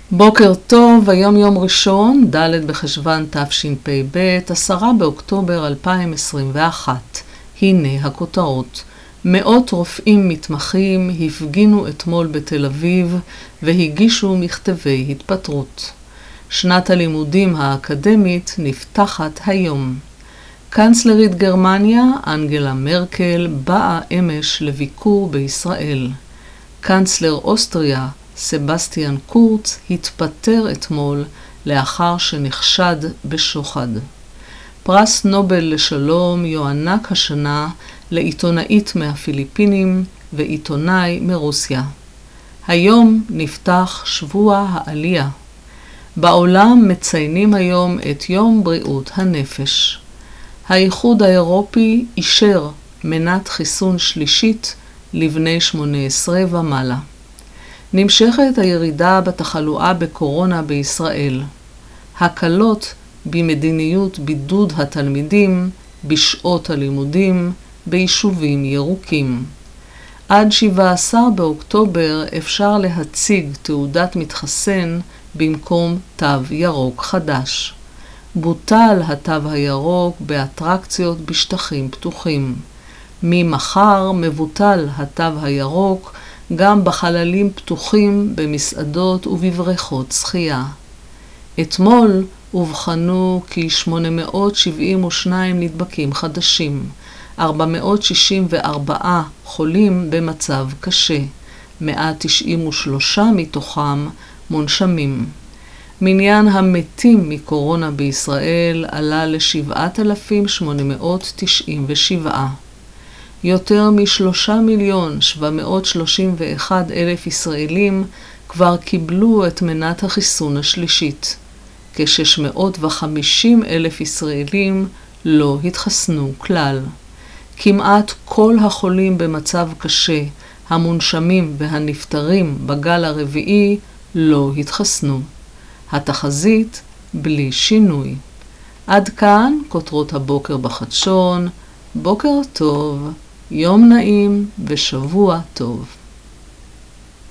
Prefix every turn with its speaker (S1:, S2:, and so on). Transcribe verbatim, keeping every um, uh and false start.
S1: בוקר טוב, היום יום ראשון, ד' בחשוון תשפ"ב, עשרה באוקטובר אלפיים עשרים ואחת. הנה הכותרות. מאות רופאים מתמחים הפגינו אתמול בתל אביב והגישו מכתבי התפטרות. שנת הלימודים האקדמית נפתחת היום. קנצלרית גרמניה, אנגלה מרקל, באה אמש לביקור בישראל. קנצלר אוסטריה, סבסטיאן קורץ, התפטר אתמול לאחר שנחשד בשוחד. פרס נובל לשלום יוענק השנה לעיתונאית מהפיליפינים ועיתונאי מרוסיה. היום נפתח שבוע העלייה. בעולם מציינים היום את יום בריאות הנפש. האיחוד האירופי אישר מנת חיסון שלישית לבני שמונה עשרה ומעלה. נמשכת הירידה בתחלואה בקורונה בישראל. הקלות במדיניות בידוד התלמידים בשעות הלימודים ביישובים ירוקים. עד שבעה עשר באוקטובר אפשר להציג תעודת מתחסן במקום תו ירוק חדש. בוטל התו הירוק באטרקציות בשטחים פתוחים. ממחר מבוטל התו הירוק גם בחללים פתוחים במסעדות ובבריכות שחייה. אתמול אובחנו כ-שמונה מאות שבעים ושניים נדבקים חדשים, ארבע מאות שישים וארבע חולים במצב קשה, מאה תשעים ושלוש מתוכם מונשמים. מניין המתים מקורונה בישראל עלה ל-שבעת אלפים שמונה מאות תשעים ושבע. יותר משלושה מיליון שבע מאות שלושים ואחד אלף ישראלים כבר קיבלו את מנת החיסון השלישית. כ-שש מאות וחמישים אלף ישראלים לא התחסנו כלל. כמעט כל החולים במצב קשה, המונשמים והנפטרים בגל הרביעי לא התחסנו. התחזית בלי שינוי. עד כאן כותרות הבוקר בחדשון. בוקר טוב, יום נעים ושבוע טוב.